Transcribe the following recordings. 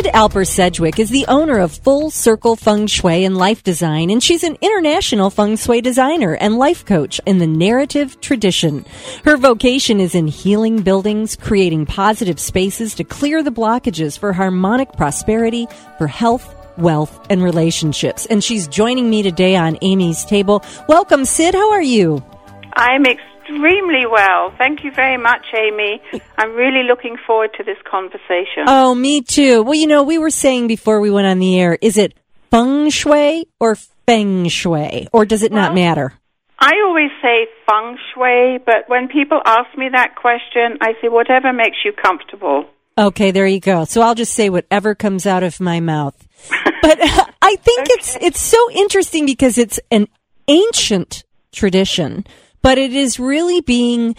Alper Sedgwick is the owner of Full Circle Feng Shui and Life Design, and she's an international feng shui designer and life coach in the narrative tradition. Her vocation is in healing buildings, creating positive spaces to clear the blockages for harmonic prosperity, for health, wealth, and relationships. And she's joining me today on Amy's Table. Welcome, Sid. How are you? I'm extremely well. Thank you very much, Amy. I'm really looking forward to this conversation. Oh, me too. Well, you know, we were saying before we went on the air, is it feng shui or feng shui, or does it not matter? I always say feng shui, but when people ask me that question, I say whatever makes you comfortable. Okay, there you go. So I'll just say whatever comes out of my mouth. But I think it's so interesting because it's an ancient tradition, but it is really being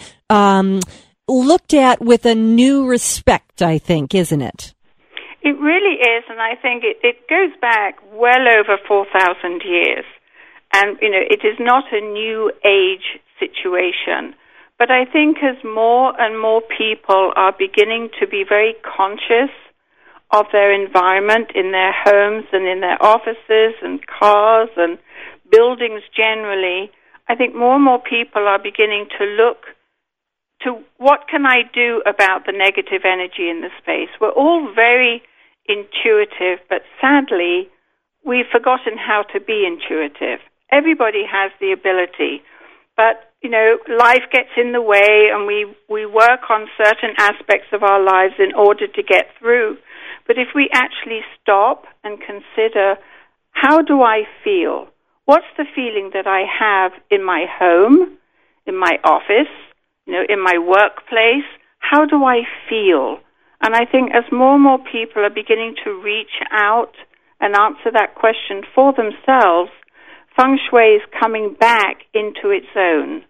looked at with a new respect, I think, isn't it? It really is, and I think it goes back well over 4,000 years. And, you know, it is not a new age situation. But I think as more and more people are beginning to be very conscious of their environment in their homes and in their offices and cars and buildings generally, I think more and more people are beginning to look to what can I do about the negative energy in the space. We're all very intuitive, but sadly, we've forgotten how to be intuitive. Everybody has the ability, but, you know, life gets in the way and we work on certain aspects of our lives in order to get through. But if we actually stop and consider, how do I feel? What's the feeling that I have in my home, in my office, you know, in my workplace? How do I feel? And I think as more and more people are beginning to reach out and answer that question for themselves, feng shui is coming back into its own.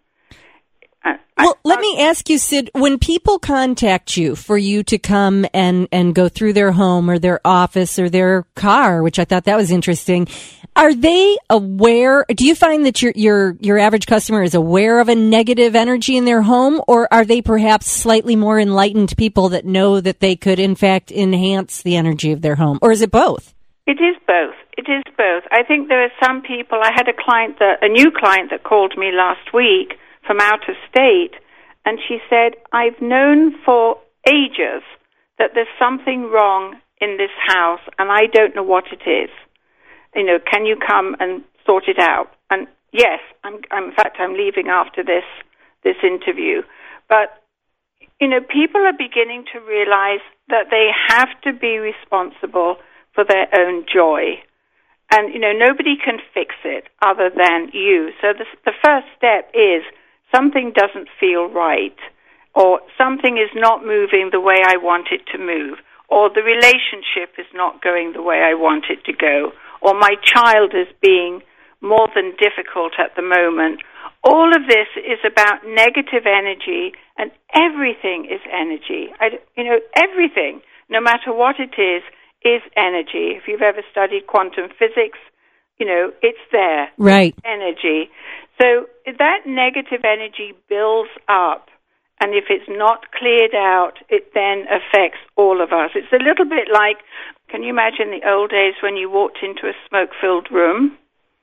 Well, let me ask you, Sid, when people contact you for you to come and go through their home or their office or their car, which I thought that was interesting, are they aware? Do you find that your average customer is aware of a negative energy in their home, or are they perhaps slightly more enlightened people that know that they could, in fact, enhance the energy of their home? Or is it both? It is both. It is both. I think there are some people. I had a new client that called me last week from out of state, and she said, I've known for ages that there's something wrong in this house, and I don't know what it is. You know, can you come and sort it out? And yes, in fact, I'm leaving after this interview. But, you know, people are beginning to realize that they have to be responsible for their own joy. And, you know, nobody can fix it other than you. So the first step is something doesn't feel right, or something is not moving the way I want it to move, or the relationship is not going the way I want it to go, or my child is being more than difficult at the moment. All of this is about negative energy, and everything is energy. Everything, no matter what it is energy. If you've ever studied quantum physics, you know, it's there. Right. It's energy. So that negative energy builds up, and if it's not cleared out, it then affects all of us. It's a little bit like, can you imagine the old days when you walked into a smoke-filled room?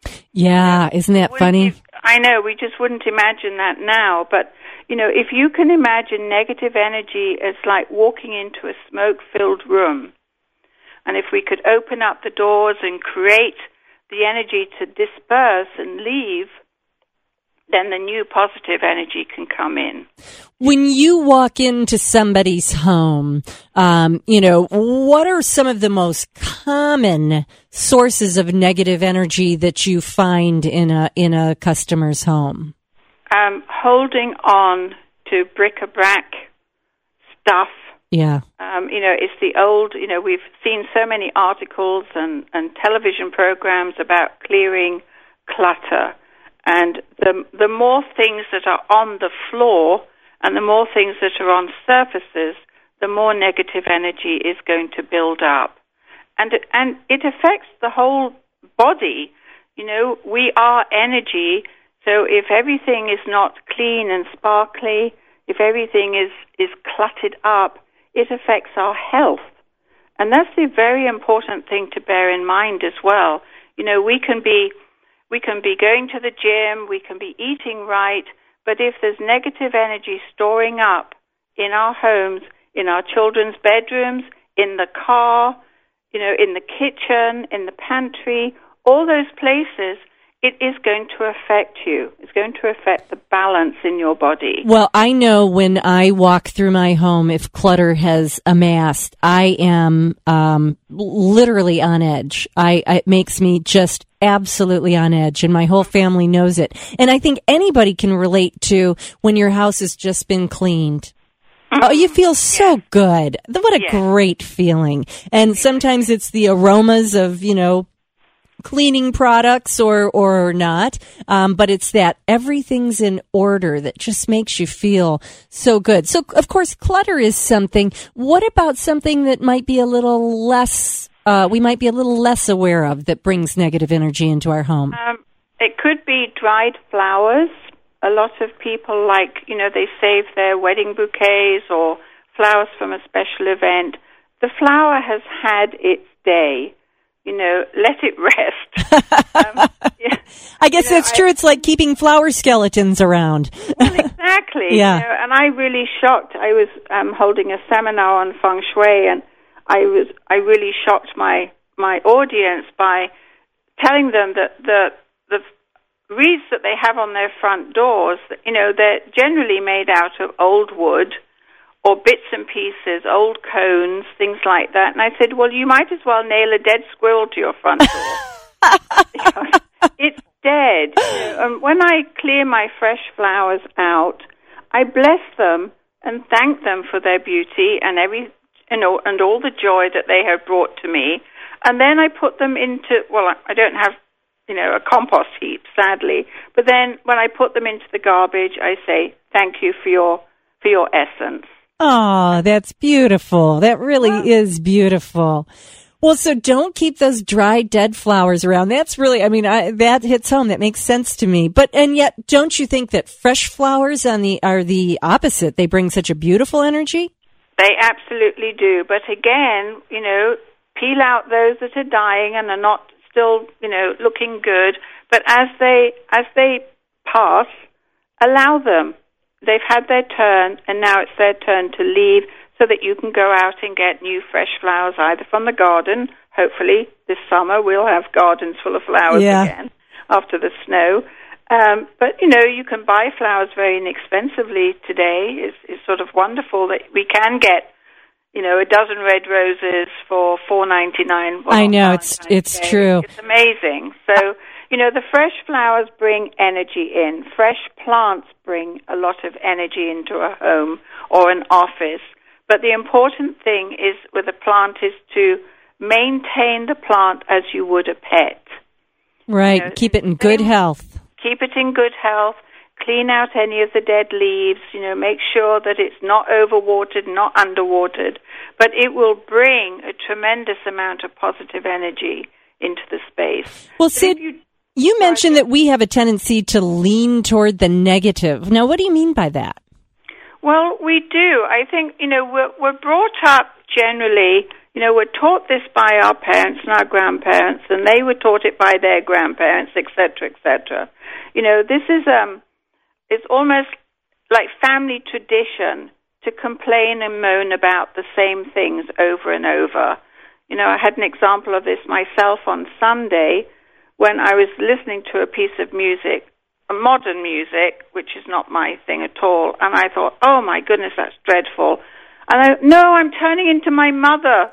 Yeah, isn't that funny? I know, we just wouldn't imagine that now, but, you know, if you can imagine negative energy as like walking into a smoke-filled room, and if we could open up the doors and create the energy to disperse and leave, then the new positive energy can come in. When you walk into somebody's home, you know, what are some of the most common sources of negative energy that you find in a customer's home? Holding on to bric-a-brac stuff. Yeah. You know, it's the old, you know, we've seen so many articles and television programs about clearing clutter. And the more things that are on the floor and the more things that are on surfaces, the more negative energy is going to build up. And it affects the whole body. You know, we are energy, so if everything is not clean and sparkly, if everything is cluttered up, it affects our health. And that's the very important thing to bear in mind as well. You know, we can be going to the gym, we can be eating right, but if there's negative energy storing up in our homes, in our children's bedrooms, in the car, you know, in the kitchen, in the pantry, all those places, it is going to affect you. It's going to affect the balance in your body. Well, I know when I walk through my home, if clutter has amassed, I am literally on edge. It makes me just absolutely on edge, and my whole family knows it. And I think anybody can relate to when your house has just been cleaned. Oh, you feel so good. What a great feeling. And sometimes it's the aromas of, you know, cleaning products or not. But it's that everything's in order that just makes you feel so good. So, of course, clutter is something. What about something that might be a little less, we might be a little less aware of that brings negative energy into our home? It could be dried flowers. A lot of people they save their wedding bouquets or flowers from a special event. The flower has had its day. You know, let it rest. I guess that's true. It's like keeping flower skeletons around. Well, exactly. Yeah. You know, and I really shocked. I was holding a seminar on feng shui, and I really shocked my audience by telling them that the wreaths that they have on their front doors, you know, they're generally made out of old wood or bits and pieces, old cones, things like that. And I said, well, you might as well nail a dead squirrel to your front door. Because it's dead. You know, and when I clear my fresh flowers out, I bless them and thank them for their beauty and and all the joy that they have brought to me. And then I put them into, well, I don't have, you know, a compost heap, sadly. But then when I put them into the garbage, I say, thank you for your essence. Oh, that's beautiful. That really is beautiful. Well, so don't keep those dry, dead flowers around. That's really, that hits home. That makes sense to me. And yet, don't you think that fresh flowers are the opposite? They bring such a beautiful energy? They absolutely do. But again, you know, peel out those that are dying and are not still, you know, looking good, but as they pass, allow them. They've had their turn, and now it's their turn to leave, so that you can go out and get new fresh flowers, either from the garden. Hopefully this summer we'll have gardens full of flowers again after the snow. But, you know, you can buy flowers very inexpensively today. It's sort of wonderful that we can get, you know, a dozen red roses for $4.99. I know, it's true. It's amazing. So, you know, the fresh flowers bring energy in. Fresh plants bring a lot of energy into a home or an office. But the important thing is with a plant is to maintain the plant as you would a pet. Right. You know, keep it in good health. Keep it in good health. Clean out any of the dead leaves, you know, make sure that it's not overwatered, not underwatered, but it will bring a tremendous amount of positive energy into the space. Well, Sid, you mentioned that we have a tendency to lean toward the negative. Now, what do you mean by that? Well, we do. I think, you know, we're brought up generally, you know, we're taught this by our parents and our grandparents, and they were taught it by their grandparents, et cetera, et cetera. You know, this is it's almost like family tradition to complain and moan about the same things over and over. You know, I had an example of this myself on Sunday when I was listening to a piece of music, modern music, which is not my thing at all, and I thought, oh my goodness, that's dreadful. And I'm turning into my mother.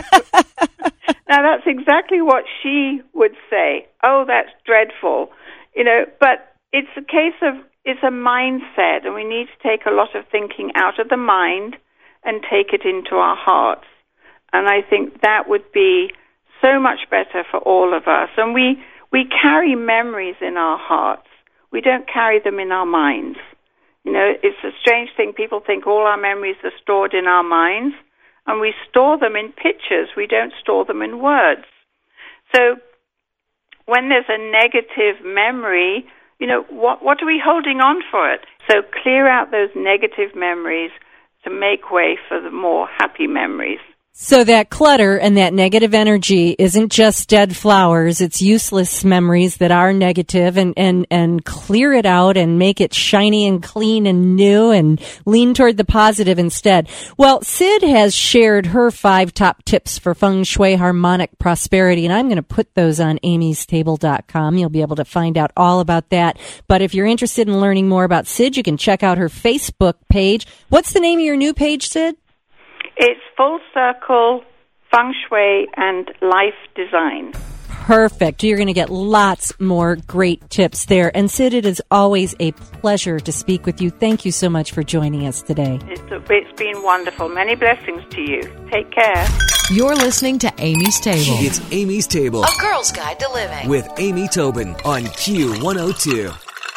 Now, that's exactly what she would say. Oh, that's dreadful. You know, but it's a case of, it's a mindset, and we need to take a lot of thinking out of the mind and take it into our hearts. And I think that would be so much better for all of us. And we carry memories in our hearts. We don't carry them in our minds. You know, it's a strange thing. People think all our memories are stored in our minds, and we store them in pictures. We don't store them in words. So when there's a negative memory, you know, what are we holding on for it? So clear out those negative memories to make way for the more happy memories. So that clutter and that negative energy isn't just dead flowers. It's useless memories that are negative, and clear it out and make it shiny and clean and new and lean toward the positive instead. Well, Sid has shared her 5 top tips for feng shui harmonic prosperity, and I'm going to put those on amystable.com. You'll be able to find out all about that. But if you're interested in learning more about Sid, you can check out her Facebook page. What's the name of your new page, Sid? It's Full Circle Feng Shui and Life Design. Perfect. You're going to get lots more great tips there. And Sid, it is always a pleasure to speak with you. Thank you so much for joining us today. It's been wonderful. Many blessings to you. Take care. You're listening to Amy's Table. It's Amy's Table. A Girl's Guide to Living. With Amy Tobin on Q102.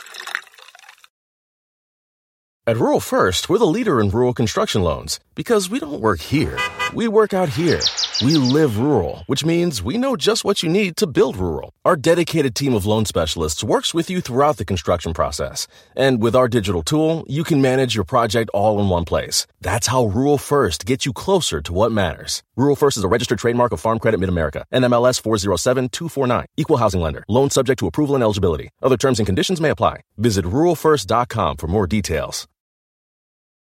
At Rural First, we're the leader in rural construction loans because we don't work here. We work out here. We live rural, which means we know just what you need to build rural. Our dedicated team of loan specialists works with you throughout the construction process. And with our digital tool, you can manage your project all in one place. That's how Rural First gets you closer to what matters. Rural First is a registered trademark of Farm Credit Mid-America, NMLS 407249. Equal housing lender. Loan subject to approval and eligibility. Other terms and conditions may apply. Visit ruralfirst.com for more details.